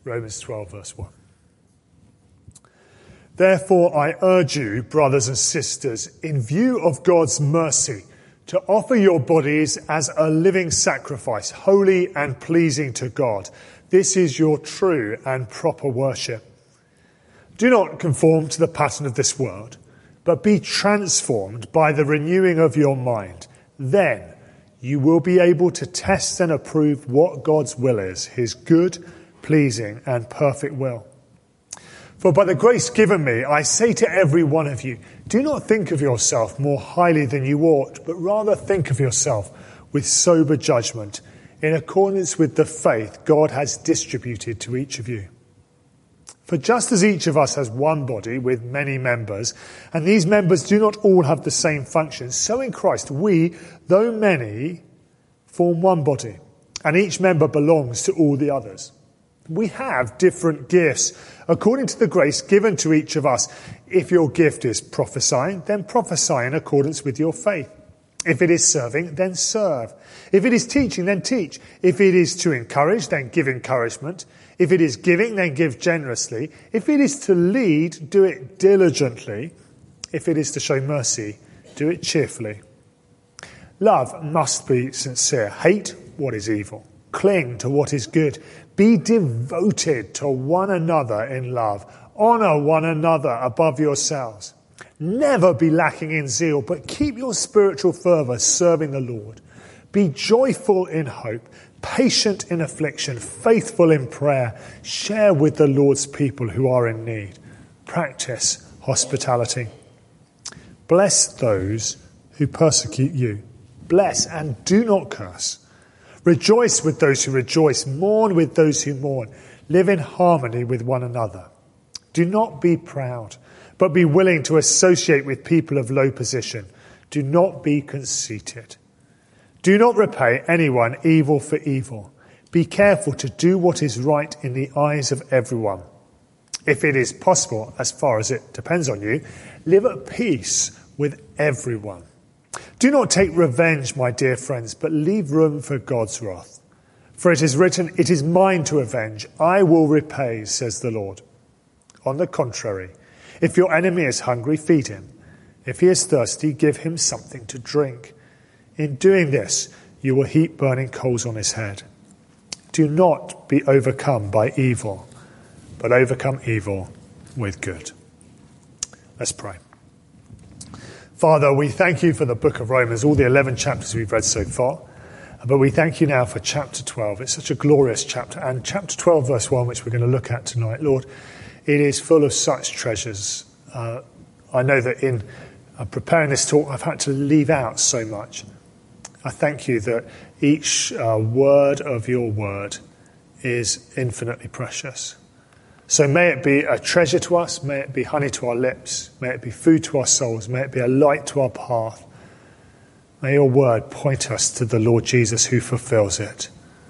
Romans 12, verse 1. Therefore, I urge you, brothers and sisters, in view of God's mercy, to offer your bodies as a living sacrifice, holy and pleasing to God. This is your true and proper worship. Do not conform to the pattern of this world, but be transformed by the renewing of your mind. Then you will be able to test and approve what God's will is, his good, pleasing and perfect will. For by the grace given me, I say to every one of you, do not think of yourself more highly than you ought, but rather think of yourself with sober judgment, in accordance with the faith God has distributed to each of you. For just as each of us has one body with many members, and these members do not all have the same function, so in Christ we, though many, form one body, and each member belongs to all the others. We have different gifts according to the grace given to each of us. If your gift is prophesying, then prophesy in accordance with your faith. If it is serving, then serve. If it is teaching, then teach. If it is to encourage, then give encouragement. If it is giving, then give generously. If it is to lead, do it diligently. If it is to show mercy, do it cheerfully. Love must be sincere. Hate what is evil. Cling to what is good. Be devoted to one another in love. Honour one another above yourselves. Never be lacking in zeal, but keep your spiritual fervour serving the Lord. Be joyful in hope, patient in affliction, faithful in prayer. Share with the Lord's people who are in need. Practice hospitality. Bless those who persecute you. Bless and do not curse. Rejoice with those who rejoice. Mourn with those who mourn. Live in harmony with one another. Do not be proud, but be willing to associate with people of low position. Do not be conceited. Do not repay anyone evil for evil. Be careful to do what is right in the eyes of everyone. If it is possible, as far as it depends on you, live at peace with everyone. Do not take revenge, my dear friends, but leave room for God's wrath. For it is written, it is mine to avenge. I will repay, says the Lord. On the contrary, if your enemy is hungry, feed him. If he is thirsty, give him something to drink. In doing this, you will heap burning coals on his head. Do not be overcome by evil, but overcome evil with good. Let's pray. Father, we thank you for the book of Romans, all the 11 chapters we've read so far. But we thank you now for chapter 12. It's such a glorious chapter. And chapter 12, verse 1, which we're going to look at tonight, Lord, it is full of such treasures. I know that in preparing this talk, I've had to leave out so much. I thank you that each word of your word is infinitely precious. So may it be a treasure to us, may it be honey to our lips, may it be food to our souls, may it be a light to our path. May your word point us to the Lord Jesus who fulfills it.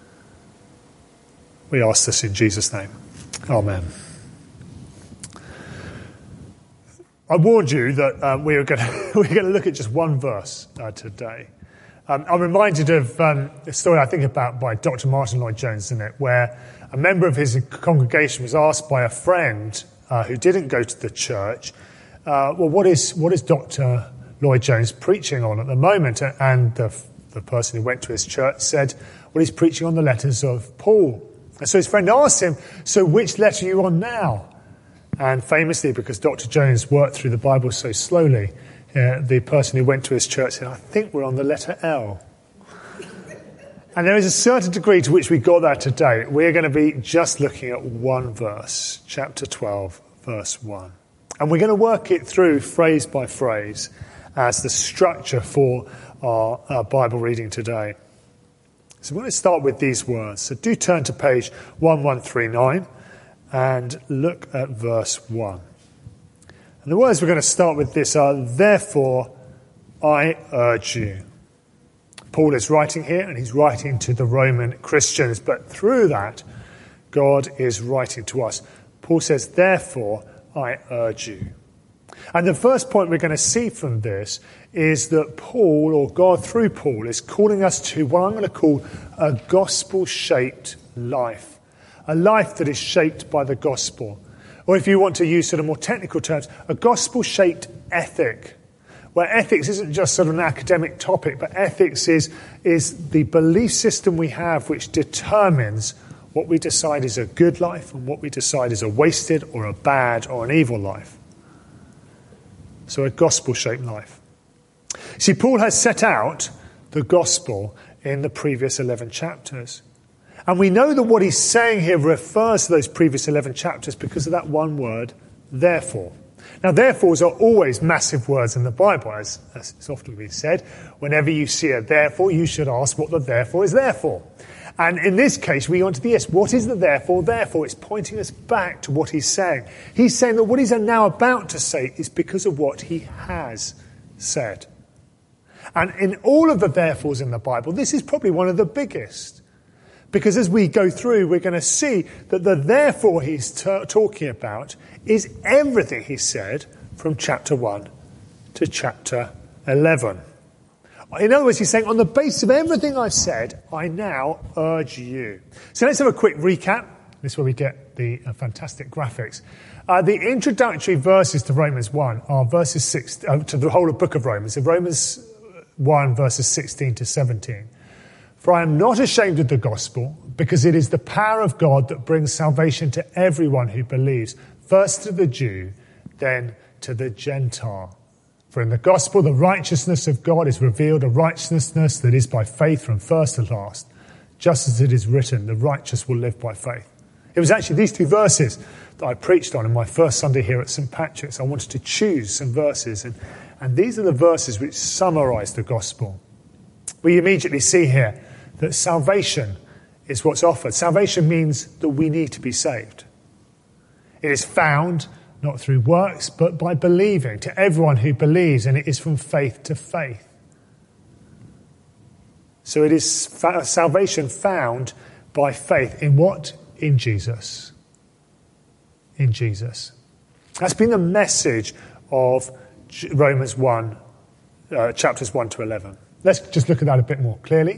We ask this in Jesus' name. Amen. I warned you that we were going to look at just one verse today. I'm reminded of a story I think about by Dr. Martin Lloyd-Jones, isn't it, where a member of his congregation was asked by a friend who didn't go to the church, what is Dr. Lloyd-Jones preaching on at the moment? And the person who went to his church said, well, he's preaching on the letters of Paul. And so his friend asked him, so which letter are you on now? And famously, because Dr. Jones worked through the Bible so slowly, the person who went to his church said, I think we're on the letter L. And there is a certain degree to which we got that today. We're going to be just looking at one verse, chapter 12, verse 1. And we're going to work it through phrase by phrase as the structure for our Bible reading today. So we're going to start with these words. So do turn to page 1139 and look at verse 1. And the words we're going to start with this are, therefore I urge you. Paul is writing here, and he's writing to the Roman Christians, but through that, God is writing to us. Paul says, therefore, I urge you. And the first point we're going to see from this is that Paul, or God through Paul, is calling us to what I'm going to call a gospel-shaped life. a life that is shaped by the gospel. Or if you want to use sort of more technical terms, a gospel-shaped ethic, where ethics isn't just sort of an academic topic, but ethics is the belief system we have which determines what we decide is a good life and what we decide is a wasted or a bad or an evil life. So a gospel-shaped life. See, Paul has set out the gospel in the previous 11 chapters. And we know that what he's saying here refers to those previous 11 chapters because of that one word, therefore. Now, therefores are always massive words in the Bible, as it's often been said. Whenever you see a therefore, you should ask what the therefore is there for. And in this case, we go on to the yes. What is the therefore? Therefore, it's pointing us back to what he's saying. He's saying that what he's now about to say is because of what he has said. And in all of the therefores in the Bible, this is probably one of the biggest. Because as we go through, we're going to see that the therefore he's talking about is everything he said from chapter 1 to chapter 11. In other words, he's saying, on the basis of everything I've said, I now urge you. So let's have a quick recap. This is where we get the fantastic graphics. The introductory verses to Romans 1 are verses 6 to the whole book of Romans. In Romans 1, verses 16 to 17. For I am not ashamed of the gospel, because it is the power of God that brings salvation to everyone who believes, first to the Jew, then to the Gentile. For in the gospel, the righteousness of God is revealed, a righteousness that is by faith from first to last. Just as it is written, the righteous will live by faith. It was actually these two verses that I preached on in my first Sunday here at St. Patrick's. I wanted to choose some verses, and these are the verses which summarize the gospel. We immediately see here that salvation is what's offered. Salvation means that we need to be saved. It is found not through works, but by believing, to everyone who believes, and it is from faith to faith. So it is salvation found by faith. In what? In Jesus. In Jesus. That's been the message of Romans 1, chapters 1 to 11. Let's just look at that a bit more clearly.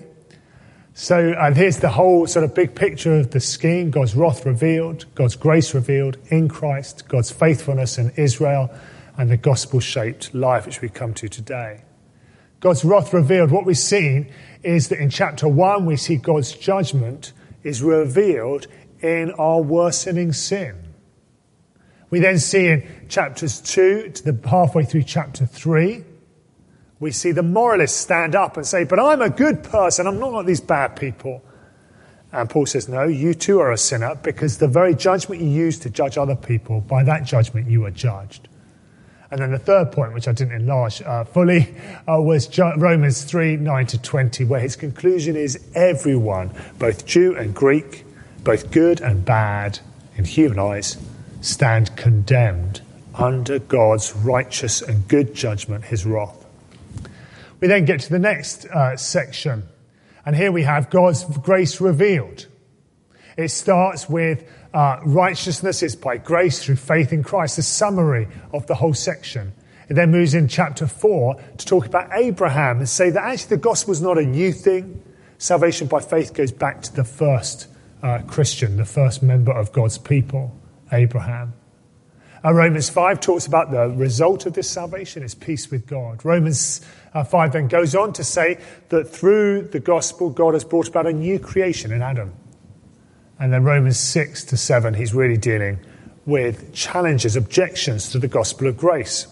So here's the whole sort of big picture of the scheme. God's wrath revealed, God's grace revealed in Christ, God's faithfulness in Israel, and the gospel-shaped life which we come to today. God's wrath revealed. What we've seen is that in chapter 1 we see God's judgment is revealed in our worsening sin. We then see in chapters 2 to the halfway through chapter 3, we see the moralists stand up and say, but I'm a good person, I'm not like these bad people. And Paul says, no, you too are a sinner, because the very judgment you use to judge other people, by that judgment you are judged. And then the third point, which I didn't enlarge fully, was Romans 3, 9 to 20, where his conclusion is everyone, both Jew and Greek, both good and bad, in human eyes, stand condemned under God's righteous and good judgment, his wrath. We then get to the next section, and here we have God's grace revealed. It starts with righteousness. It's by grace through faith in Christ, the summary of the whole section. It then moves in chapter 4 to talk about Abraham and say that actually the gospel is not a new thing. Salvation by faith goes back to the first Christian, the first member of God's people, Abraham. Romans 5 talks about the result of this salvation is peace with God. Romans 5 then goes on to say that through the gospel, God has brought about a new creation in Adam. And then Romans 6 to 7, he's really dealing with challenges, objections to the gospel of grace.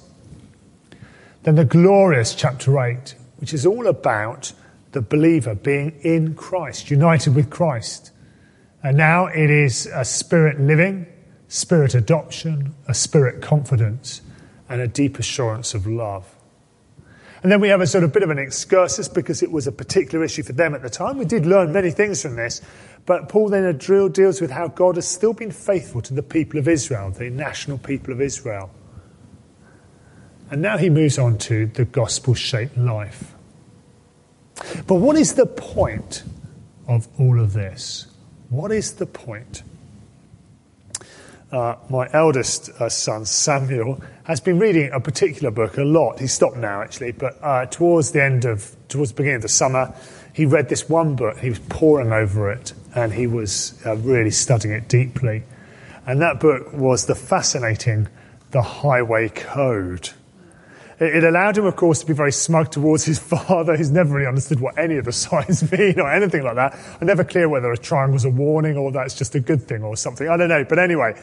Then the glorious chapter 8, which is all about the believer being in Christ, united with Christ. And now it is a spirit living, spirit adoption, a spirit confidence, and a deep assurance of love. And then we have a sort of bit of an excursus because it was a particular issue for them at the time. We did learn many things from this, but Paul then deals with how God has still been faithful to the people of Israel, the national people of Israel. And now he moves on to the gospel-shaped life. But what is the point of all of this? What is the point? My eldest son, Samuel, has been reading a particular book a lot. He's stopped now, actually, but towards the beginning of the summer, he read this one book, he was poring over it, and he was really studying it deeply. And that book was The Highway Code. It allowed him, of course, to be very smug towards his father, who's never really understood what any of the signs mean or anything like that. I'm never clear whether a triangle's a warning or that's just a good thing or something. I don't know. But anyway.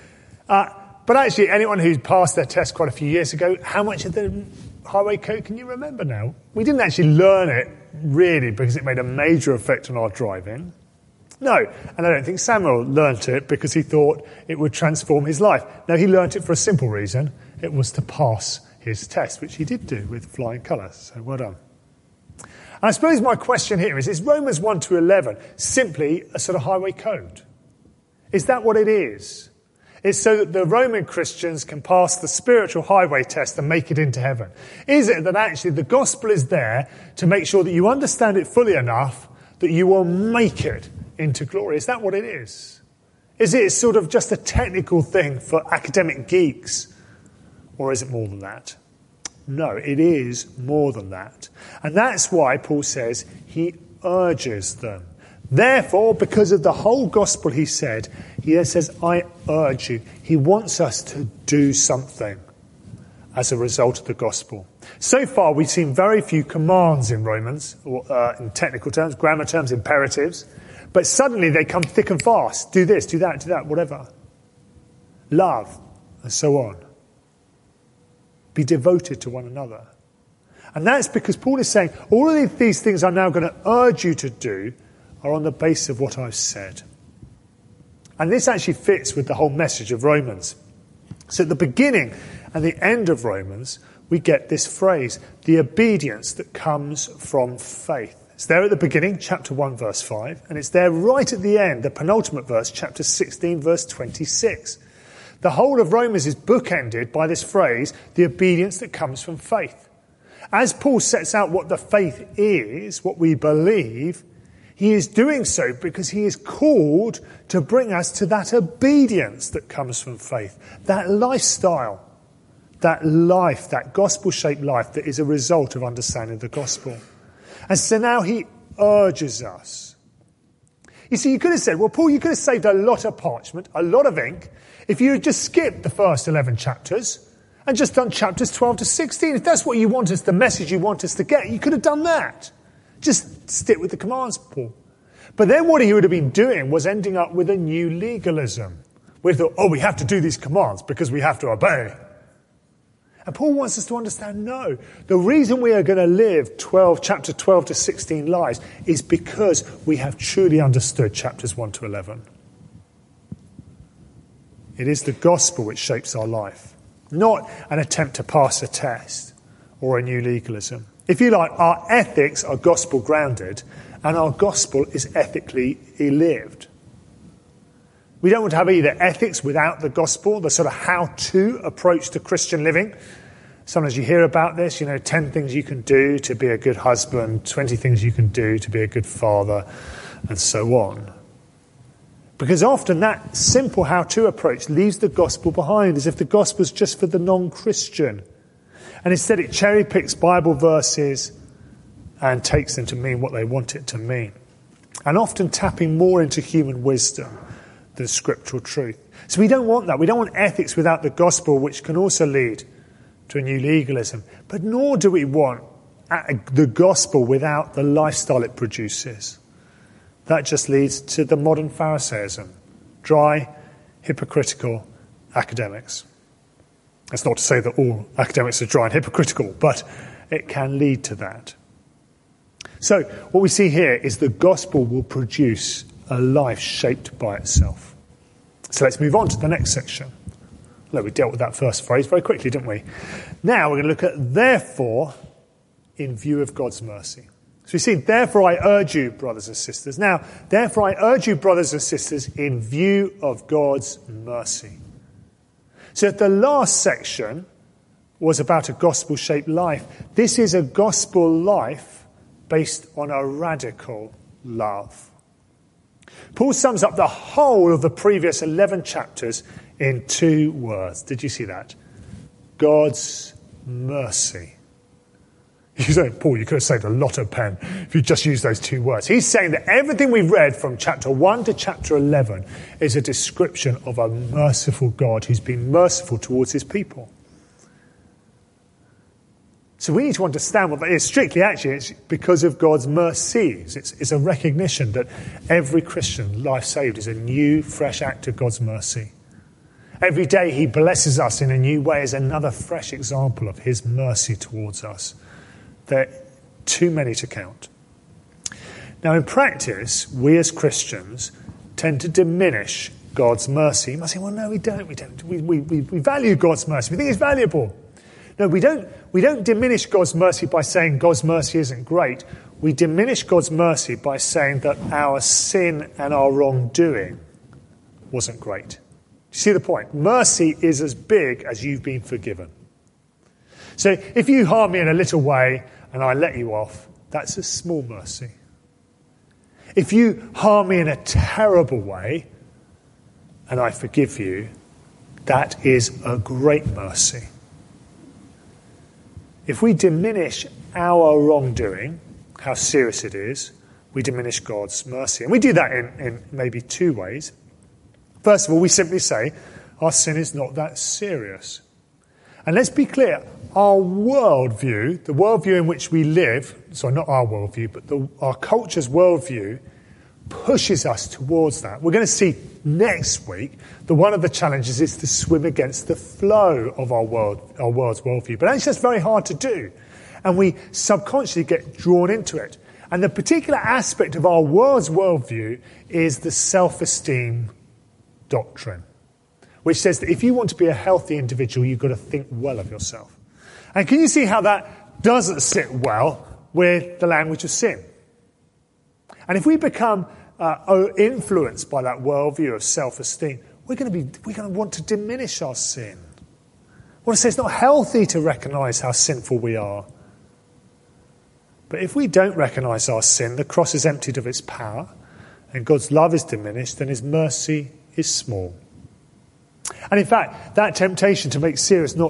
But actually, anyone who passed their test quite a few years ago, how much of the Highway Code can you remember now? We didn't actually learn it, really, because it made a major effect on our driving. No, and I don't think Samuel learnt it because he thought it would transform his life. No, he learnt it for a simple reason. It was to pass his test, which he did do with flying colours. So well done. And I suppose my question here is Romans 1 to 11 simply a sort of highway code? Is that what it is? It's so that the Roman Christians can pass the spiritual highway test and make it into heaven. Is it that actually the gospel is there to make sure that you understand it fully enough that you will make it into glory? Is that what it is? Is it sort of just a technical thing for academic geeks? Or is it more than that? No, it is more than that. And that's why Paul says he urges them. Therefore, because of the whole gospel, he said, he says, I urge you. He wants us to do something as a result of the gospel. So far, we've seen very few commands in Romans, in technical terms, grammar terms, imperatives. But suddenly they come thick and fast. Do this, do that, whatever. Love, and so on. Be devoted to one another. And that's because Paul is saying, all of these things I'm now going to urge you to do are on the basis of what I've said. And this actually fits with the whole message of Romans. So at the beginning and the end of Romans, we get this phrase, the obedience that comes from faith. It's there at the beginning, chapter 1, verse 5, and it's there right at the end, the penultimate verse, chapter 16, verse 26. The whole of Romans is bookended by this phrase, the obedience that comes from faith. As Paul sets out what the faith is, what we believe, he is doing so because he is called to bring us to that obedience that comes from faith, that lifestyle, that life, that gospel-shaped life that is a result of understanding the gospel. And so now he urges us. You see, you could have said, well, Paul, you could have saved a lot of parchment, a lot of ink, if you had just skipped the first 11 chapters and just done chapters 12 to 16. If that's what you want us, the message you want us to get, you could have done that. Just stick with the commands, Paul. But then what he would have been doing was ending up with a new legalism. We thought, we have to do these commands because we have to obey. And Paul wants us to understand, no. The reason we are going to live chapter 12 to 16 lives is because we have truly understood chapters 1 to 11. It is the gospel which shapes our life, not an attempt to pass a test or a new legalism. If you like, our ethics are gospel grounded and our gospel is ethically lived. We don't want to have either ethics without the gospel, the sort of how-to approach to Christian living. Sometimes you hear about this, 10 things you can do to be a good husband, 20 things you can do to be a good father, and so on. Because often that simple how-to approach leaves the gospel behind, as if the gospel is just for the non-Christian. And instead it cherry-picks Bible verses and takes them to mean what they want it to mean. And often tapping more into human wisdom than scriptural truth. So we don't want that. We don't want ethics without the gospel, which can also lead to a new legalism. But nor do we want the gospel without the lifestyle it produces. That just leads to the modern Pharisaism. Dry, hypocritical academics. That's not to say that all academics are dry and hypocritical, but it can lead to that. So what we see here is the gospel will produce a life shaped by itself. So let's move on to the next section. Look, we dealt with that first phrase very quickly, didn't we? Now we're going to look at therefore in view of God's mercy. So we see, therefore I urge you, brothers and sisters. Now, therefore I urge you, brothers and sisters, in view of God's mercy. So if the last section was about a gospel-shaped life, this is a gospel life based on a radical love. Paul sums up the whole of the previous 11 chapters in 2 words. Did you see that? God's mercy. You say, Paul, you could have saved a lot of pen if you just used those two words. He's saying that everything we've read from chapter 1 to chapter 11 is a description of a merciful God who's been merciful towards his people. So we need to understand what that is. Strictly, actually, it's because of God's mercies. It's a recognition that every Christian life saved is a new, fresh act of God's mercy. Every day he blesses us in a new way is another fresh example of his mercy towards us. They're too many to count. Now, in practice, we as Christians tend to diminish God's mercy. You might say, well, no, we don't. We value God's mercy. We think it's valuable. No, we don't diminish God's mercy by saying God's mercy isn't great. We diminish God's mercy by saying that our sin and our wrongdoing wasn't great. Do you see the point? Mercy is as big as you've been forgiven. So if you harm me in a little way and I let you off, that's a small mercy. If you harm me in a terrible way and I forgive you, that is a great mercy. If we diminish our wrongdoing, how serious it is, we diminish God's mercy. And we do that in maybe two ways. First of all, we simply say, our sin is not that serious. And let's be clear, our worldview, the worldview in which we live, sorry, not our worldview, but our culture's worldview, pushes us towards that. We're going to see next week that one of the challenges is to swim against the flow of our world's worldview. But actually that's very hard to do. And we subconsciously get drawn into it. And the particular aspect of our world's worldview is the self-esteem doctrine, which says that if you want to be a healthy individual, you've got to think well of yourself. And can you see how that doesn't sit well with the language of sin? And if we become influenced by that worldview of self-esteem, we're going to want to diminish our sin. I want to say it's not healthy to recognise how sinful we are. But if we don't recognise our sin, the cross is emptied of its power, and God's love is diminished, and his mercy is small. And in fact, that temptation to make sin not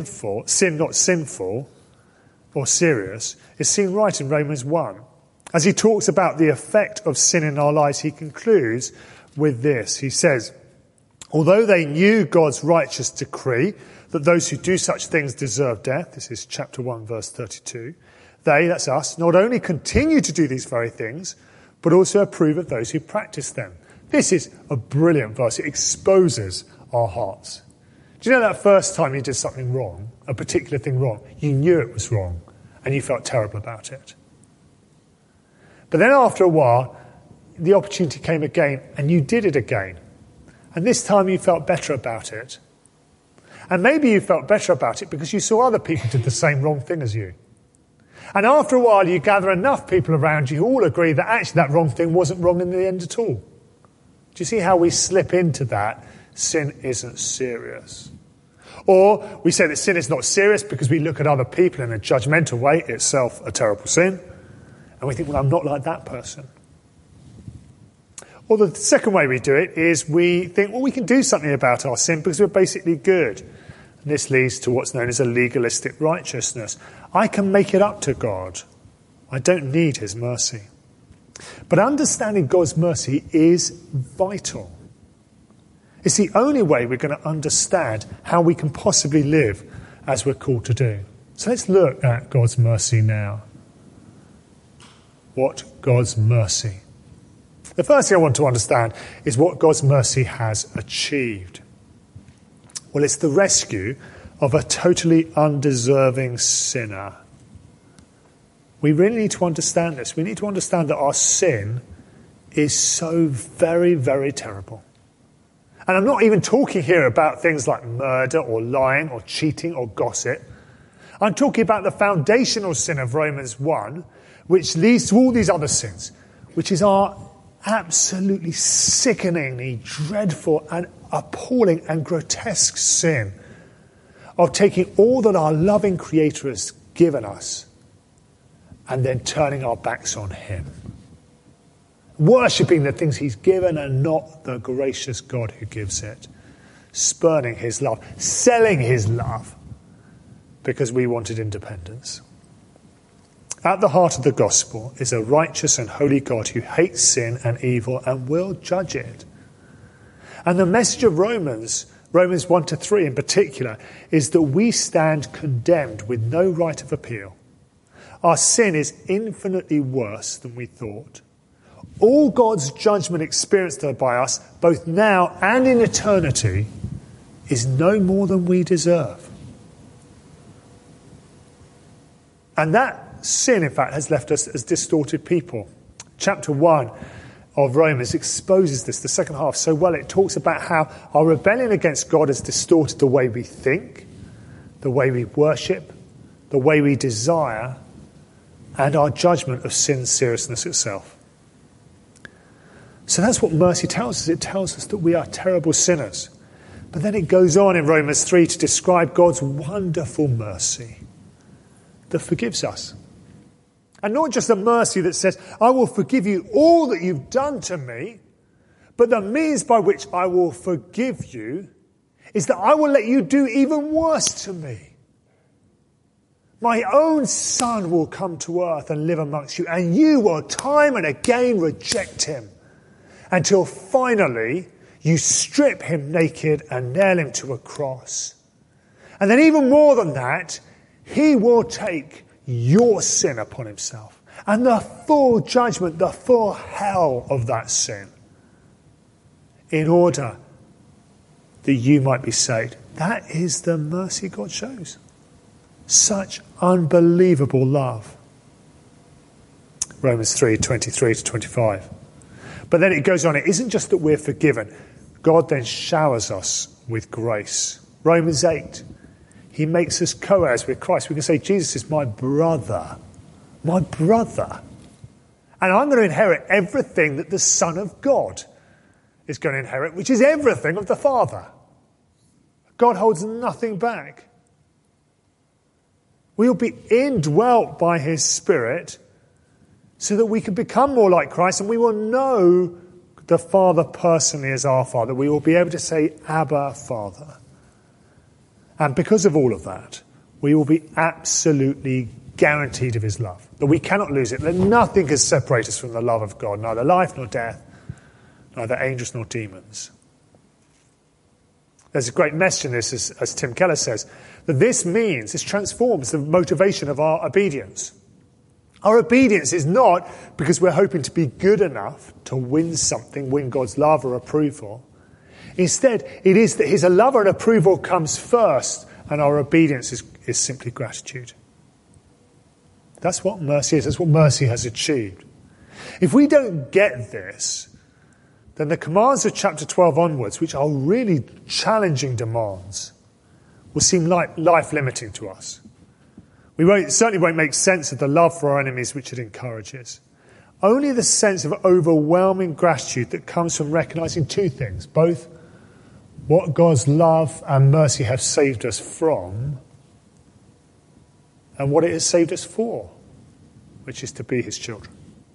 sinful or serious is seen right in Romans 1. As he talks about the effect of sin in our lives, he concludes with this. He says, although they knew God's righteous decree that those who do such things deserve death, this is chapter 1, verse 32, they, that's us, not only continue to do these very things, but also approve of those who practice them. This is a brilliant verse. It exposes our hearts. Do you know that first time you did something wrong, a particular thing wrong, you knew it was wrong and you felt terrible about it? But then after a while, the opportunity came again and you did it again. And this time you felt better about it. And maybe you felt better about it because you saw other people did the same wrong thing as you. And after a while, you gather enough people around you who all agree that actually that wrong thing wasn't wrong in the end at all. Do you see how we slip into that? Sin isn't serious. Or we say that sin is not serious because we look at other people in a judgmental way, itself a terrible sin. And we think, well, I'm not like that person. Or the second way we do it is we think, well, we can do something about our sin because we're basically good. And this leads to what's known as a legalistic righteousness. I can make it up to God. I don't need his mercy. But understanding God's mercy is vital. It's the only way we're going to understand how we can possibly live as we're called to do. So let's look at God's mercy now. What God's mercy? The first thing I want to understand is what God's mercy has achieved. Well, it's the rescue of a totally undeserving sinner. We really need to understand this. We need to understand that our sin is so very, very terrible. And I'm not even talking here about things like murder or lying or cheating or gossip. I'm talking about the foundational sin of Romans 1, which leads to all these other sins, which is our absolutely sickeningly dreadful and appalling and grotesque sin of taking all that our loving Creator has given us and then turning our backs on him. Worshipping the things he's given and not the gracious God who gives it. Spurning his love, selling his love because we wanted independence. At the heart of the gospel is a righteous and holy God who hates sin and evil and will judge it. And the message of Romans 1 to 3 in particular, is that we stand condemned with no right of appeal. Our sin is infinitely worse than we thought. All God's judgment experienced by us, both now and in eternity, is no more than we deserve. And that sin, in fact, has left us as distorted people. Chapter 1 of Romans exposes this, the second half, so well. It talks about how our rebellion against God has distorted the way we think, the way we worship, the way we desire, and our judgment of sin's seriousness itself. So that's what mercy tells us. It tells us that we are terrible sinners. But then it goes on in Romans 3 to describe God's wonderful mercy that forgives us. And not just a mercy that says, I will forgive you all that you've done to me, but the means by which I will forgive you is that I will let you do even worse to me. My own son will come to earth and live amongst you, and you will time and again reject him until finally you strip him naked and nail him to a cross. And then even more than that, he will take your sin upon himself and the full judgment, the full hell of that sin, in order that you might be saved. That is the mercy God shows. Such unbelievable love. Romans 3, 23 to 25. But then it goes on, it isn't just that we're forgiven. God then showers us with grace. Romans 8. He makes us co-heirs with Christ. We can say, Jesus is my brother. My brother. And I'm going to inherit everything that the Son of God is going to inherit, which is everything of the Father. God holds nothing back. We will be indwelt by his Spirit so that we can become more like Christ, and we will know the Father personally as our Father. We will be able to say, Abba, Father. And because of all of that, we will be absolutely guaranteed of his love. That we cannot lose it. That nothing can separate us from the love of God. Neither life nor death. Neither angels nor demons. There's a great message in this, as Tim Keller says, that this transforms the motivation of our obedience. Our obedience is not because we're hoping to be good enough to win something, win God's love or approval. Instead, it is that his love and approval comes first, and our obedience is simply gratitude. That's what mercy is. That's what mercy has achieved. If we don't get this, then the commands of chapter 12 onwards, which are really challenging demands, will seem like life-limiting to us. We certainly won't make sense of the love for our enemies which it encourages. Only the sense of overwhelming gratitude that comes from recognizing two things, both what God's love and mercy have saved us from, and what it has saved us for, which is to be his children.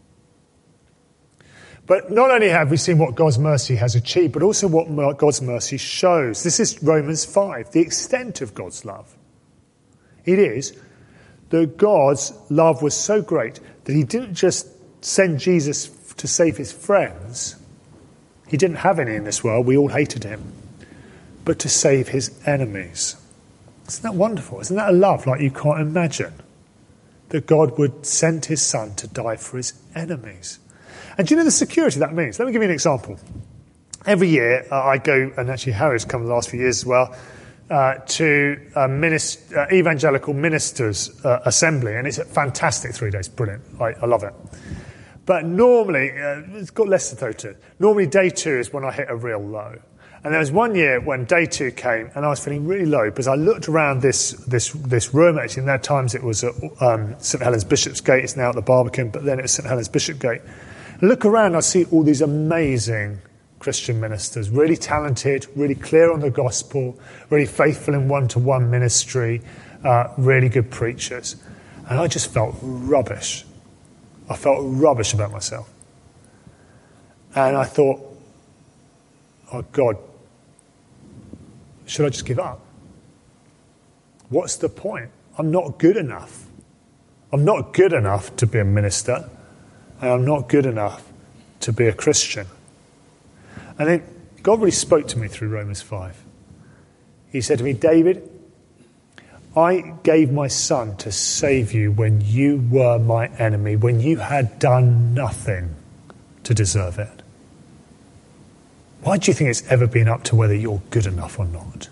But not only have we seen what God's mercy has achieved, but also what God's mercy shows. This is Romans 5, the extent of God's love. It is that God's love was so great that he didn't just send Jesus to save his friends. He didn't have any in this world. We all hated him. But to save his enemies. Isn't that wonderful? Isn't that a love like you can't imagine? That God would send his son to die for his enemies. And do you know the security that means? Let me give you an example. Every year I go, and actually Harry's come the last few years as well, to evangelical ministers' assembly, and it's a fantastic 3 days, brilliant. I love it. But normally, it's got less to go to. Normally day 2 is when I hit a real low. And there was one year when day 2 came and I was feeling really low because I looked around this room. Actually, in that times it was at St Helens Bishopsgate. It's now at the Barbican, but then it was St Helens Bishopsgate. I look around, I see all these amazing Christian ministers, really talented, really clear on the gospel, really faithful in one-to-one ministry, really good preachers. And I just felt rubbish. I felt rubbish about myself. And I thought, oh God, should I just give up? What's the point? I'm not good enough. I'm not good enough to be a minister, and I'm not good enough to be a Christian. And then God really spoke to me through Romans 5. He said to me, David, I gave my son to save you when you were my enemy, when you had done nothing to deserve it. Why do you think it's ever been up to whether you're good enough or not?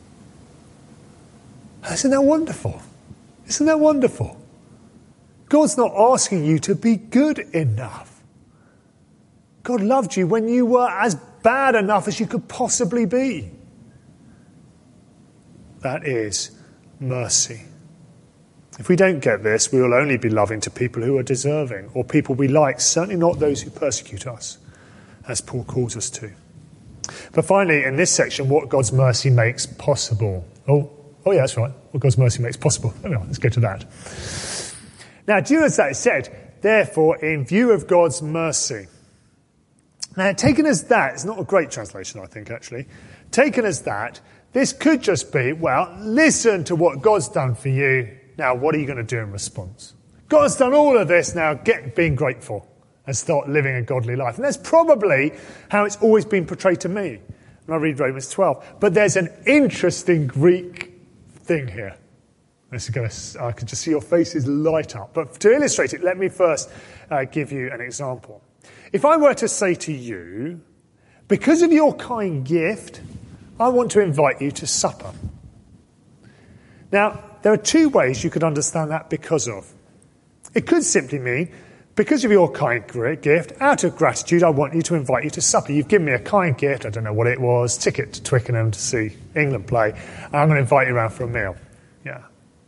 Isn't that wonderful? Isn't that wonderful? God's not asking you to be good enough. God loved you when you were as bad enough as you could possibly be. That is mercy. If we don't get this, we will only be loving to people who are deserving, or people we like, certainly not those who persecute us, as Paul calls us to. But finally, in this section, what God's mercy makes possible. Oh yeah, that's right. What God's mercy makes possible. Anyway, let's go to that. Now, do you notice that it said, therefore, in view of God's mercy. Now, taken as that, it's not a great translation, I think, actually. Taken as that, this could just be, well, listen to what God's done for you. Now, what are you going to do in response? God's done all of this, now get being grateful and start living a godly life. And that's probably how it's always been portrayed to me when I read Romans 12. But there's an interesting Greek thing here. I can just see your faces light up. But to illustrate it, let me first give you an example. If I were to say to you, because of your kind gift, I want to invite you to supper. Now, there are two ways you could understand that because of. It could simply mean, because of your kind gift, out of gratitude, I want you to invite you to supper. You've given me a kind gift, I don't know what it was, ticket to Twickenham to see England play, and I'm going to invite you around for a meal. Yeah.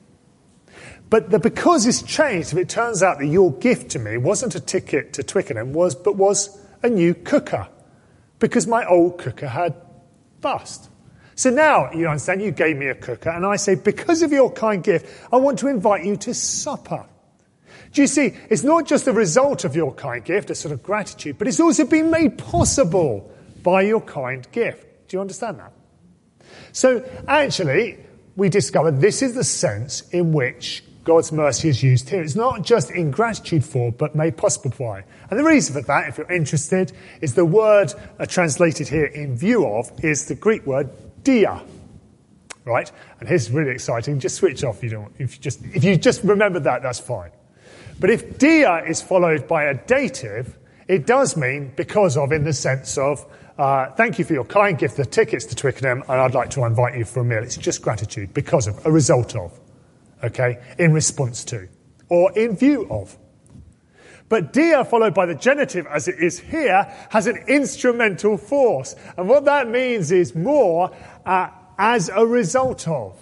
But the because is changed if it turns out that your gift to me wasn't a ticket to Twickenham, but was a new cooker, because my old cooker had bust. So now, you understand, you gave me a cooker, and I say, because of your kind gift, I want to invite you to supper. Do you see, it's not just the result of your kind gift, a sort of gratitude, but it's also been made possible by your kind gift. Do you understand that? So actually, we discover this is the sense in which God's mercy is used here. It's not just in gratitude for, but made possible by. And the reason for that, if you're interested, is the word translated here in view of is the Greek word dia. Right? And here's really exciting. Just switch off. If you just remember that, that's fine. But if dia is followed by a dative, it does mean because of, in the sense of, thank you for your kind gift, the tickets to Twickenham, and I'd like to invite you for a meal. It's just gratitude, because of, a result of, okay, in response to, or in view of. But dia followed by the genitive, as it is here, has an instrumental force. And what that means is more as a result of.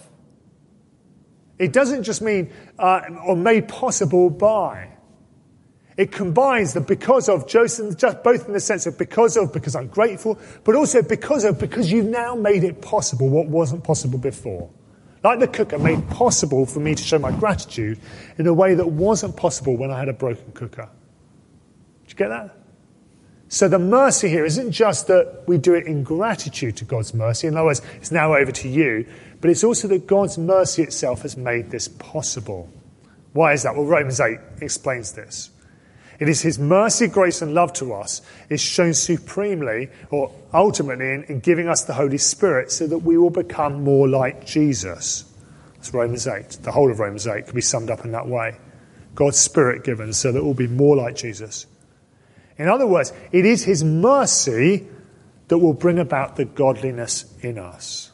It doesn't just mean or made possible by. It combines the because of, Joseph, just both in the sense of because I'm grateful, but also because you've now made it possible what wasn't possible before. Like the cooker made possible for me to show my gratitude in a way that wasn't possible when I had a broken cooker. Did you get that? So the mercy here isn't just that we do it in gratitude to God's mercy. In other words, it's now over to you. But it's also that God's mercy itself has made this possible. Why is that? Well, Romans 8 explains this. It is his mercy, grace and love to us is shown supremely or ultimately in giving us the Holy Spirit so that we will become more like Jesus. That's Romans 8. The whole of Romans 8 can be summed up in that way. God's Spirit given so that we'll be more like Jesus. In other words, it is his mercy that will bring about the godliness in us.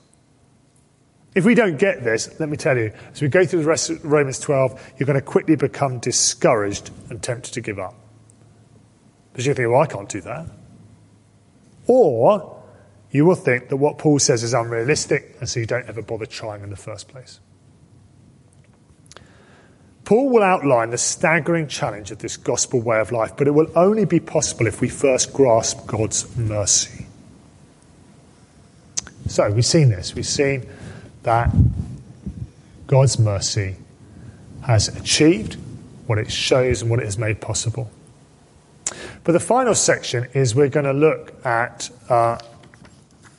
If we don't get this, let me tell you, as we go through the rest of Romans 12, you're going to quickly become discouraged and tempted to give up. Because you think, well, I can't do that. Or you will think that what Paul says is unrealistic, and so you don't ever bother trying in the first place. Paul will outline the staggering challenge of this gospel way of life, but it will only be possible if we first grasp God's mercy. So we've seen this. We've seen that God's mercy has achieved what it shows and what it has made possible. But the final section is we're going to look at,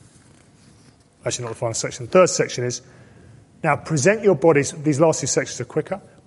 actually not the final section, the third section is, now present your bodies, these last two sections are quicker,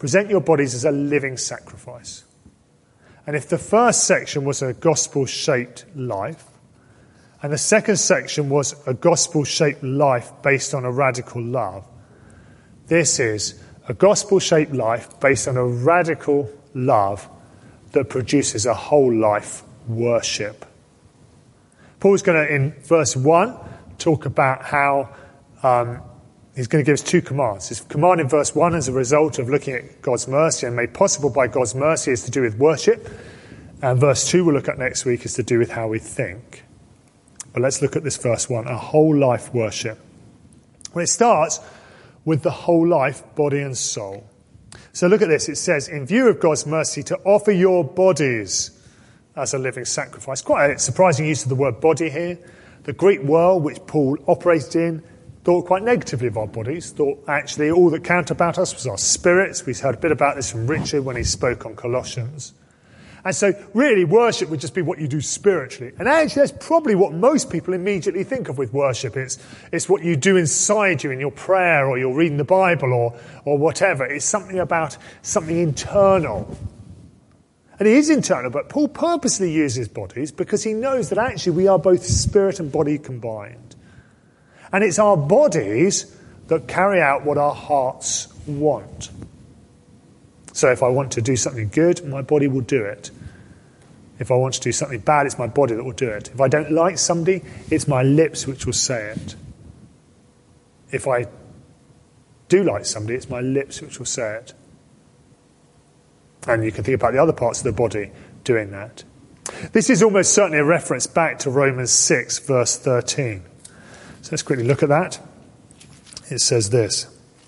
Present your bodies as a living sacrifice. And if the first section was a gospel-shaped life, and the second section was a gospel-shaped life based on a radical love, this is a gospel-shaped life based on a radical love that produces a whole life worship. Paul's going to, in verse 1, talk about how he's going to give us two commands. His command in verse 1 as a result of looking at God's mercy and made possible by God's mercy is to do with worship. And verse 2 we'll look at next week is to do with how we think. But let's look at this verse 1, a whole life worship. Well, it starts with the whole life, body and soul. So look at this. It says, in view of God's mercy, to offer your bodies as a living sacrifice. Quite a surprising use of the word body here. The Greek world, which Paul operated in, thought quite negatively of our bodies, thought actually all that counted about us was our spirits. We've heard a bit about this from Richard when he spoke on Colossians. And so really worship would just be what you do spiritually. And actually that's probably what most people immediately think of with worship. It's what you do inside you in your prayer or you're reading the Bible or whatever. It's something about something internal. And it is internal, but Paul purposely uses bodies because he knows that actually we are both spirit and body combined. And it's our bodies that carry out what our hearts want. So if I want to do something good, my body will do it. If I want to do something bad, it's my body that will do it. If I don't like somebody, it's my lips which will say it. If I do like somebody, it's my lips which will say it. And you can think about the other parts of the body doing that. This is almost certainly a reference back to Romans 6, verse 13. So let's quickly look at that. It says this.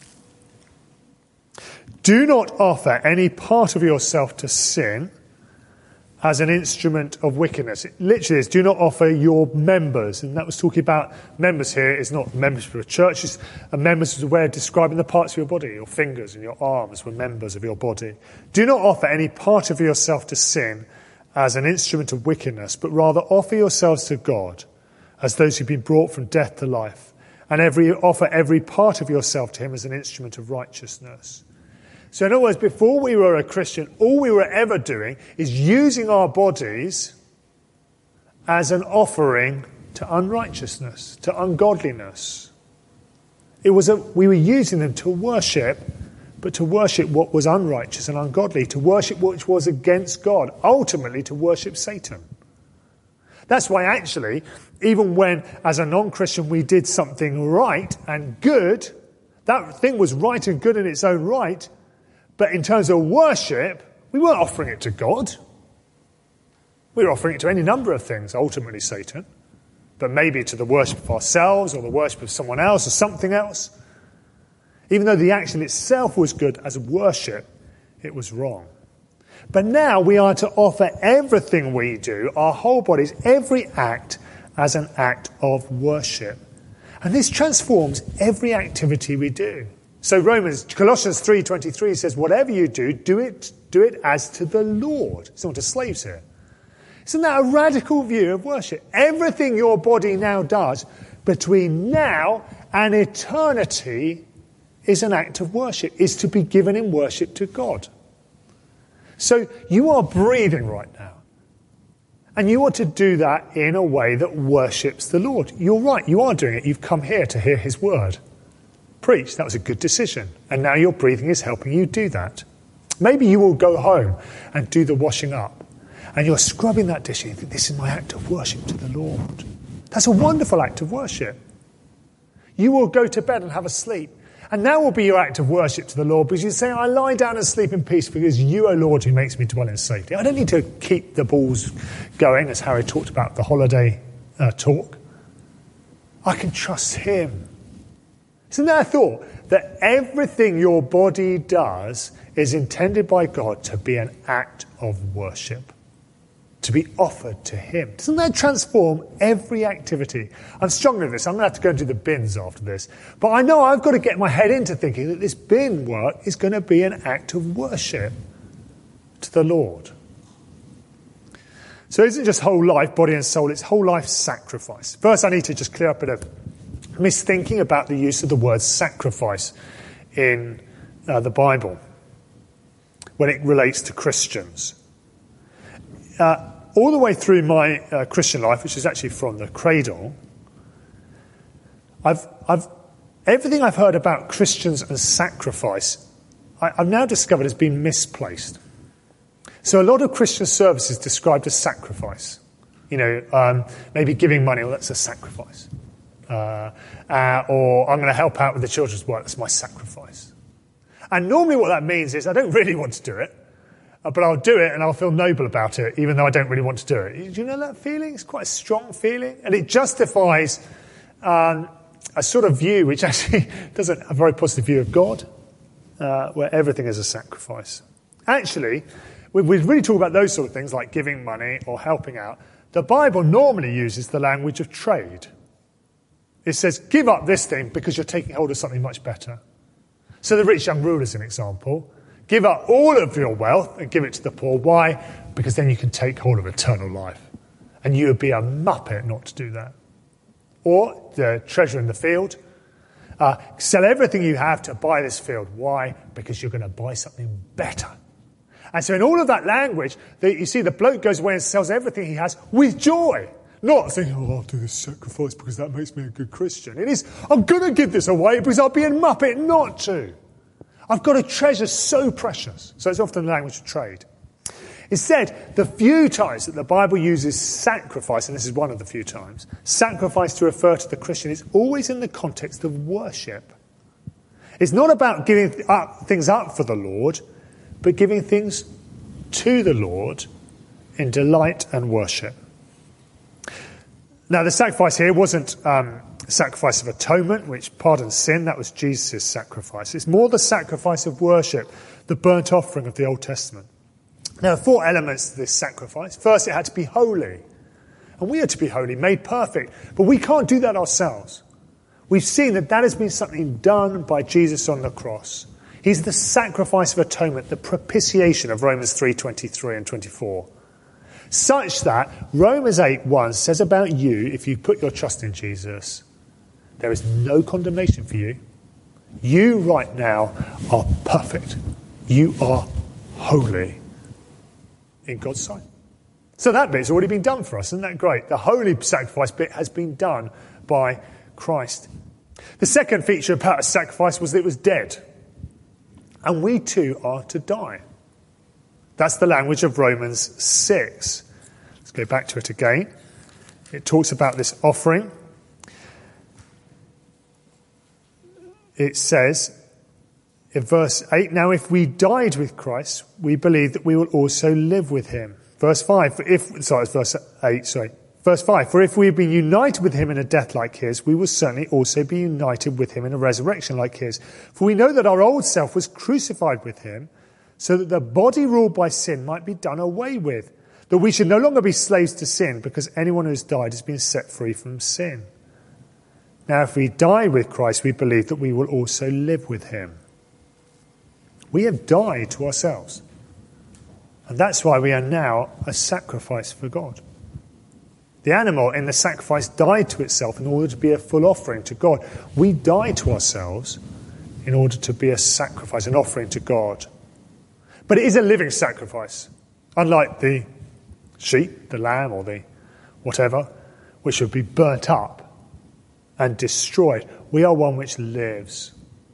Do not offer any part of yourself to sin as an instrument of wickedness. It literally is, do not offer your members. And that was talking about members here. It's not members of a church. It's a members is a way of describing the parts of your body. Your fingers and your arms were members of your body. Do not offer any part of yourself to sin as an instrument of wickedness, but rather offer yourselves to God as those who've been brought from death to life. And offer every part of yourself to him as an instrument of righteousness. So in other words, before we were a Christian, all we were ever doing is using our bodies as an offering to unrighteousness, to ungodliness. We were using them to worship, but to worship what was unrighteous and ungodly, to worship what was against God, ultimately to worship Satan. That's why actually, even when as a non-Christian we did something right and good, that thing was right and good in its own right, but in terms of worship, we weren't offering it to God. We were offering it to any number of things, ultimately Satan, but maybe to the worship of ourselves or the worship of someone else or something else. Even though the action itself was good as worship, it was wrong. But now we are to offer everything we do, our whole bodies, every act, as an act of worship. And this transforms every activity we do. So Colossians 3:23 says, whatever you do, do it as to the Lord. It's not to slaves here. Isn't that a radical view of worship? Everything your body now does between now and eternity is an act of worship, is to be given in worship to God. So you are breathing right now. And you ought to do that in a way that worships the Lord. You're right, you are doing it. You've come here to hear his word. Preach, that was a good decision. And now your breathing is helping you do that. Maybe you will go home and do the washing up. And you're scrubbing that dish and you think, this is my act of worship to the Lord. That's a wonderful act of worship. You will go to bed and have a sleep. And now will be your act of worship to the Lord because you say, I lie down and sleep in peace because you, O Lord, who makes me dwell in safety. I don't need to keep the balls going, as Harry talked about the holiday talk. I can trust him. Isn't that a thought? That everything your body does is intended by God to be an act of worship, to be offered to him. Doesn't that transform every activity? I'm struggling with this. I'm going to have to go and do the bins after this. But I know I've got to get my head into thinking that this bin work is going to be an act of worship to the Lord. So it isn't just whole life, body and soul, it's whole life sacrifice. First, I need to just clear up a bit of misthinking about the use of the word sacrifice in the Bible. when it relates to Christians. All the way through my Christian life, which is actually from the cradle, everything I've heard about Christians and sacrifice, I've now discovered has been misplaced. So a lot of Christian service is described as sacrifice. Maybe giving money, well, that's a sacrifice. Or I'm going to help out with the children's work, that's my sacrifice. And normally what that means is I don't really want to do it, but I'll do it and I'll feel noble about it, even though I don't really want to do it. Do you know that feeling? It's quite a strong feeling. And it justifies a sort of view which actually doesn't have a very positive view of God, where everything is a sacrifice. Actually, we really talk about those sort of things like giving money or helping out. The Bible normally uses the language of trade. It says, give up this thing because you're taking hold of something much better. So the rich young ruler is an example. Give up all of your wealth and give it to the poor. Why? Because then you can take hold of eternal life. And you would be a muppet not to do that. Or the treasure in the field. Sell everything you have to buy this field. Why? Because you're going to buy something better. And so in all of that language, you see the bloke goes away and sells everything he has with joy. Not thinking, I'll do this sacrifice because that makes me a good Christian. It is, I'm going to give this away because I'll be a muppet not to. I've got a treasure so precious. So it's often the language of trade. Instead, the few times that the Bible uses sacrifice, and this is one of the few times, sacrifice to refer to the Christian is always in the context of worship. It's not about giving things up for the Lord, but giving things to the Lord in delight and worship. Now, the sacrifice here wasn't a sacrifice of atonement, which pardons sin. That was Jesus' sacrifice. It's more the sacrifice of worship, the burnt offering of the Old Testament. Now, there are four elements to this sacrifice. First, it had to be holy. And we are to be holy, made perfect. But we can't do that ourselves. We've seen that has been something done by Jesus on the cross. He's the sacrifice of atonement, the propitiation of Romans 3:23 and 24. Such that Romans 8:1 says about you, if you put your trust in Jesus, there is no condemnation for you. You right now are perfect. You are holy in God's sight. So that bit's already been done for us. Isn't that great? The holy sacrifice bit has been done by Christ. The second feature about a sacrifice was that it was dead. And we too are to die. That's the language of Romans 6. Let's go back to it again. It talks about this offering. It says in verse 8, now if we died with Christ, we believe that we will also live with him. Verse 5, verse 5, for if we have been united with him in a death like his, we will certainly also be united with him in a resurrection like his. For we know that our old self was crucified with him, so that the body ruled by sin might be done away with, that we should no longer be slaves to sin, because anyone who has died has been set free from sin. Now if we die with Christ, we believe that we will also live with him. We have died to ourselves. And that's why we are now a sacrifice for God. The animal in the sacrifice died to itself in order to be a full offering to God. We die to ourselves in order to be a sacrifice, an offering to God. But it is a living sacrifice, unlike the sheep, the lamb, or the whatever, which would be burnt up and destroyed. We are one which lives.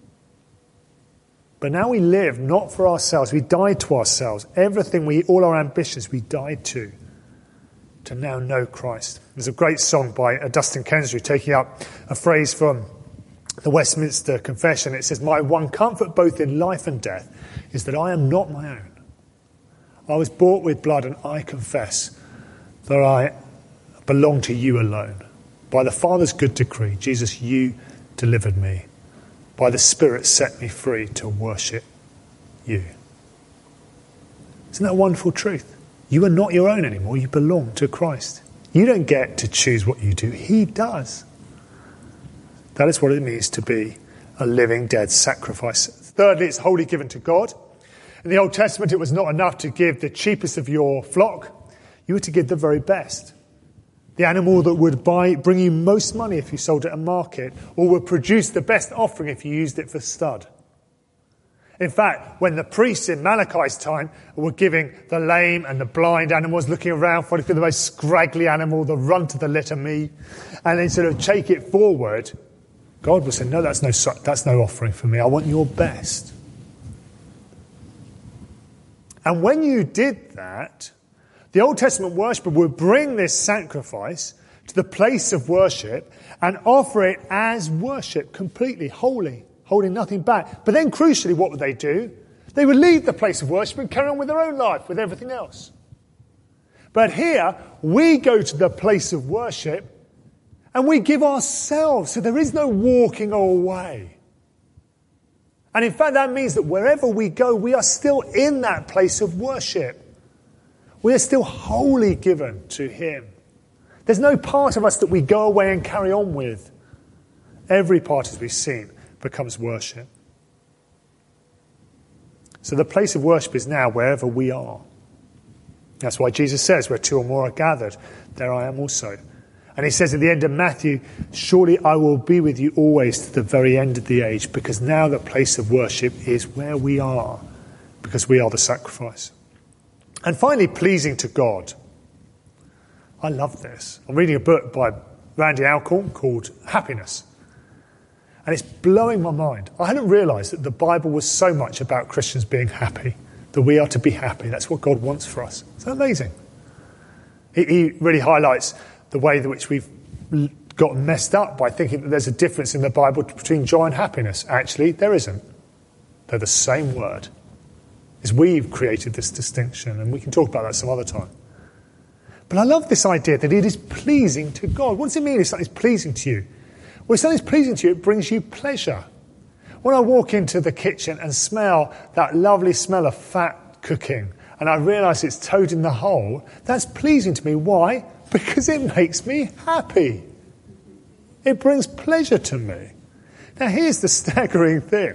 But now we live not for ourselves. We died to ourselves. Everything, all our ambitions, we died to now know Christ. There's a great song by Dustin Kensrue taking up a phrase from the Westminster Confession. It says, my one comfort both in life and death is that I am not my own. I was bought with blood, and I confess that I belong to you alone. By the Father's good decree, Jesus, you delivered me. By the Spirit set me free to worship you. Isn't that a wonderful truth? You are not your own anymore. You belong to Christ. You don't get to choose what you do. He does. That is what it means to be a living, dead sacrifice. Thirdly, it's wholly given to God. In the Old Testament, it was not enough to give the cheapest of your flock. You were to give the very best. The animal that would bring you most money if you sold it at a market, or would produce the best offering if you used it for stud. In fact, when the priests in Malachi's time were giving the lame and the blind animals, looking around for the most scraggly animal, the runt of the litter, me, and then sort of take it forward, God was saying, no, that's no offering for me. I want your best. And when you did that, the Old Testament worshipper would bring this sacrifice to the place of worship and offer it as worship, completely holy, holding nothing back. But then crucially, what would they do? They would leave the place of worship and carry on with their own life, with everything else. But here, we go to the place of worship and we give ourselves. So there is no walking away. And in fact, that means that wherever we go, we are still in that place of worship. We are still wholly given to him. There's no part of us that we go away and carry on with. Every part, as we've seen, becomes worship. So the place of worship is now wherever we are. That's why Jesus says, where two or more are gathered, there I am also. And he says at the end of Matthew, surely I will be with you always to the very end of the age, because now the place of worship is where we are, because we are the sacrifice. And finally, pleasing to God. I love this. I'm reading a book by Randy Alcorn called Happiness. And it's blowing my mind. I hadn't realised that the Bible was so much about Christians being happy, that we are to be happy. That's what God wants for us. It's amazing. He really highlights the way in which we've gotten messed up by thinking that there's a difference in the Bible between joy and happiness. Actually, there isn't. They're the same word. It's we've created this distinction, and we can talk about that some other time. But I love this idea that it is pleasing to God. What does it mean if something's pleasing to you? Well, if something's pleasing to you, it brings you pleasure. When I walk into the kitchen and smell that lovely smell of fat cooking, and I realise it's toading the hole, that's pleasing to me. Why? Because it makes me happy. It brings pleasure to me. Now, here's the staggering thing.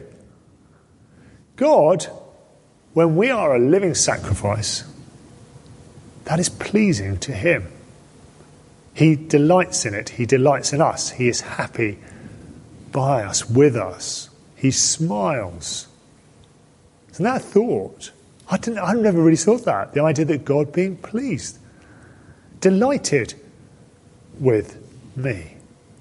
God, when we are a living sacrifice, that is pleasing to him. He delights in it. He delights in us. He is happy by us, with us. He smiles. Isn't that a thought? I've never really thought that. The idea that God being pleased, delighted with me.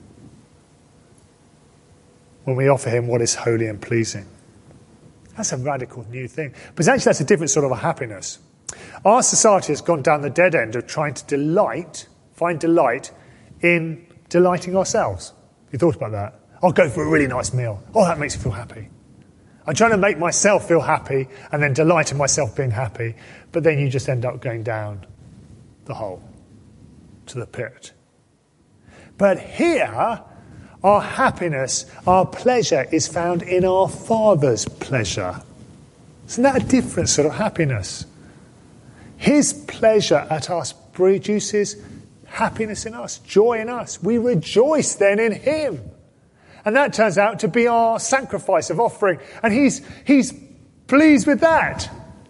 When we offer him what is holy and pleasing. That's a radical new thing. But actually that's a different sort of a happiness. Our society has gone down the dead end of trying to find delight in delighting ourselves. You thought about that? I'll go for a really nice meal. Oh, that makes me feel happy. I'm trying to make myself feel happy and then delight in myself being happy. But then you just end up going down the hole to the pit. But here, our happiness, our pleasure is found in our Father's pleasure. Isn't that a different sort of happiness? His pleasure at us produces happiness in us, joy in us. We rejoice then in him. And that turns out to be our sacrifice of offering. And he's pleased with that.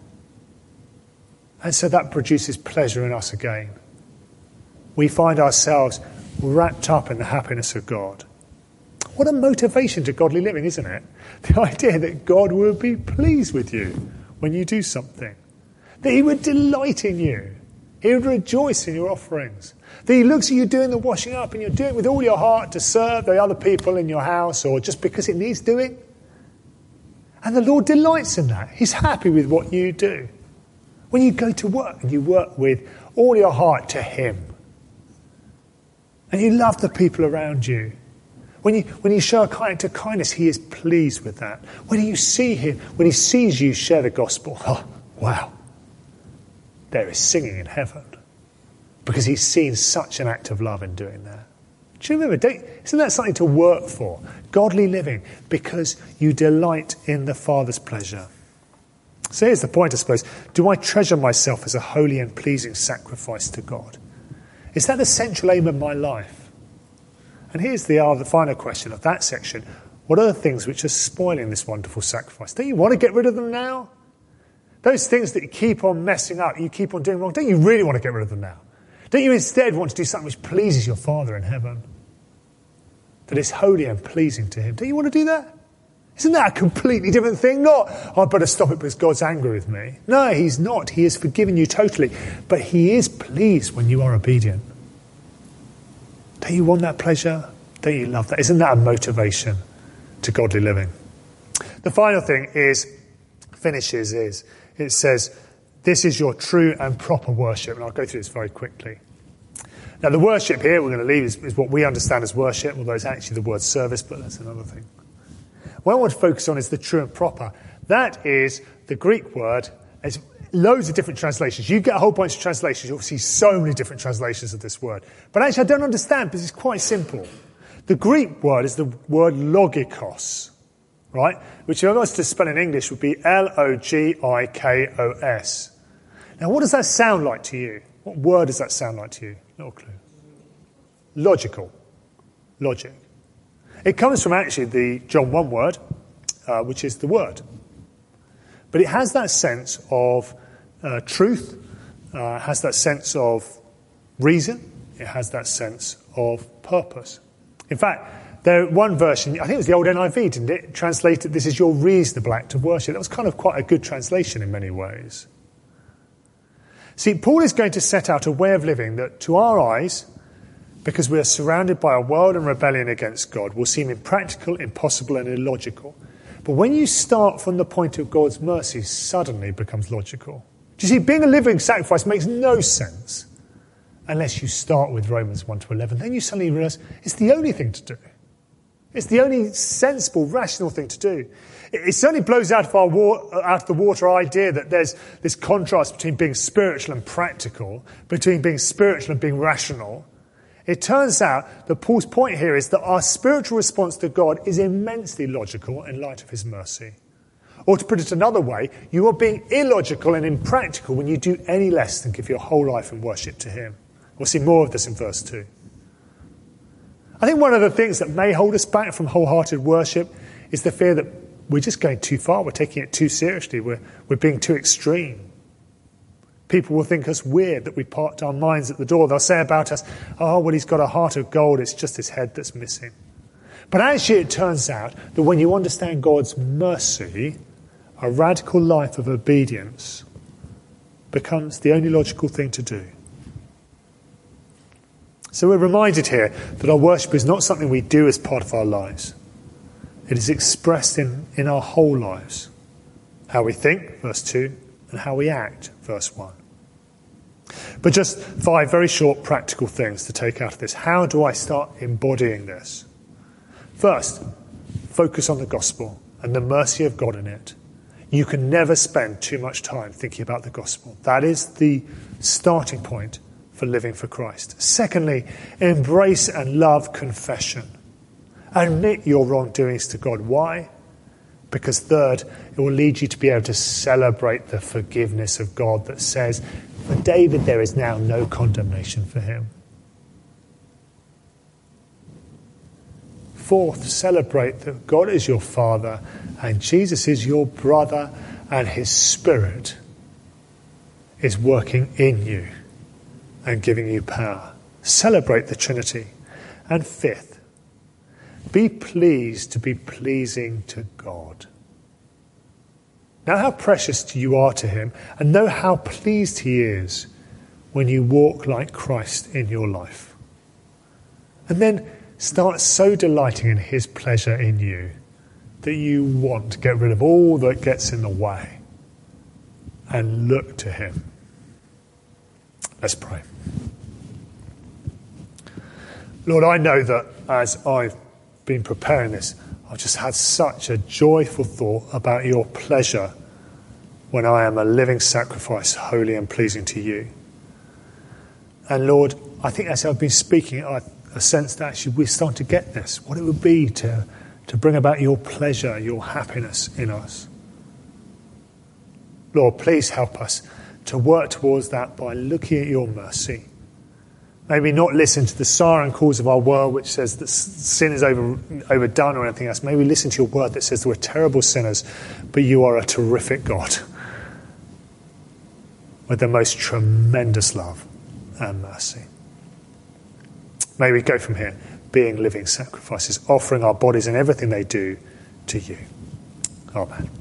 And so that produces pleasure in us again. We find ourselves wrapped up in the happiness of God. What a motivation to godly living, isn't it? The idea that God will be pleased with you when you do something. That he would delight in you. He would rejoice in your offerings. That he looks at you doing the washing up and you're doing it with all your heart to serve the other people in your house or just because it needs doing. And the Lord delights in that. He's happy with what you do. When you go to work and you work with all your heart to him. And you love the people around you. When you show a kind to kindness, he is pleased with that. When you see him, when he sees you share the gospel, oh, wow. There is singing in heaven because he's seen such an act of love in doing that. Do you remember, isn't that something to work for? Godly living because you delight in the Father's pleasure. So here's the point, I suppose. Do I treasure myself as a holy and pleasing sacrifice to God? Is that the central aim of my life? And here's the final question of that section. What are the things which are spoiling this wonderful sacrifice? Don't you want to get rid of them now? Those things that you keep on messing up, you keep on doing wrong, don't you really want to get rid of them now? Don't you instead want to do something which pleases your Father in heaven? That is holy and pleasing to him. Don't you want to do that? Isn't that a completely different thing? Not, I better stop it because God's angry with me. No, he's not. He has forgiven you totally. But he is pleased when you are obedient. Don't you want that pleasure? Don't you love that? Isn't that a motivation to godly living? The final thing it says, this is your true and proper worship. And I'll go through this very quickly. Now, the worship here we're going to leave is what we understand as worship, although it's actually the word service, but that's another thing. What I want to focus on is the true and proper. That is the Greek word. There's loads of different translations. You get a whole bunch of translations. You'll see so many different translations of this word. But actually, I don't understand because it's quite simple. The Greek word is the word logikos, right? Which if I was to spell in English would be Logikos. Now, what does that sound like to you? What word does that sound like to you? No clue. Logical. Logic. It comes from actually the John 1 word, which is the word. But it has that sense of truth, has that sense of reason, it has that sense of purpose. In fact, one version, I think it was the old NIV, didn't it? Translated, this is your reasonable act of worship. That was kind of quite a good translation in many ways. See, Paul is going to set out a way of living that to our eyes, because we are surrounded by a world and rebellion against God, will seem impractical, impossible and illogical. But when you start from the point of God's mercy, suddenly becomes logical. Do you see, being a living sacrifice makes no sense unless you start with Romans 1-11. Then you suddenly realise it's the only thing to do. It's the only sensible, rational thing to do. It certainly blows out of the water idea that there's this contrast between being spiritual and practical, between being spiritual and being rational. It turns out that Paul's point here is that our spiritual response to God is immensely logical in light of his mercy. Or to put it another way, you are being illogical and impractical when you do any less than give your whole life in worship to him. We'll see more of this in verse 2. I think one of the things that may hold us back from wholehearted worship is the fear that we're just going too far, we're taking it too seriously, we're being too extreme. People will think us weird that we parked our minds at the door. They'll say about us, oh, well, he's got a heart of gold, it's just his head that's missing. But actually it turns out that when you understand God's mercy, a radical life of obedience becomes the only logical thing to do. So we're reminded here that our worship is not something we do as part of our lives. It is expressed in our whole lives. How we think, verse 2, and how we act, verse 1. But just 5 very short practical things to take out of this. How do I start embodying this? First, focus on the gospel and the mercy of God in it. You can never spend too much time thinking about the gospel. That is the starting point for living for Christ. Secondly, embrace and love confession. Admit your wrongdoings to God. Why? Because third, it will lead you to be able to celebrate the forgiveness of God that says, for David there is now no condemnation for him. Fourth, celebrate that God is your Father and Jesus is your brother and his Spirit is working in you and giving you power. Celebrate the Trinity. And fifth, be pleased to be pleasing to God. Know how precious you are to him and know how pleased he is when you walk like Christ in your life. And then start so delighting in his pleasure in you that you want to get rid of all that gets in the way and look to him. Let's pray. Lord, I know that as I've been preparing this, I've just had such a joyful thought about your pleasure when I am a living sacrifice, holy and pleasing to you. And Lord, I think as I've been speaking, I sense that actually we're starting to get this, what it would be to bring about your pleasure, your happiness in us. Lord, please help us to work towards that by looking at your mercy. Maybe not listen to the siren calls of our world which says that sin is overdone or anything else. Maybe listen to your word that says that we're terrible sinners, but you are a terrific God with the most tremendous love and mercy. May we go from here being living sacrifices, offering our bodies and everything they do to you. Amen.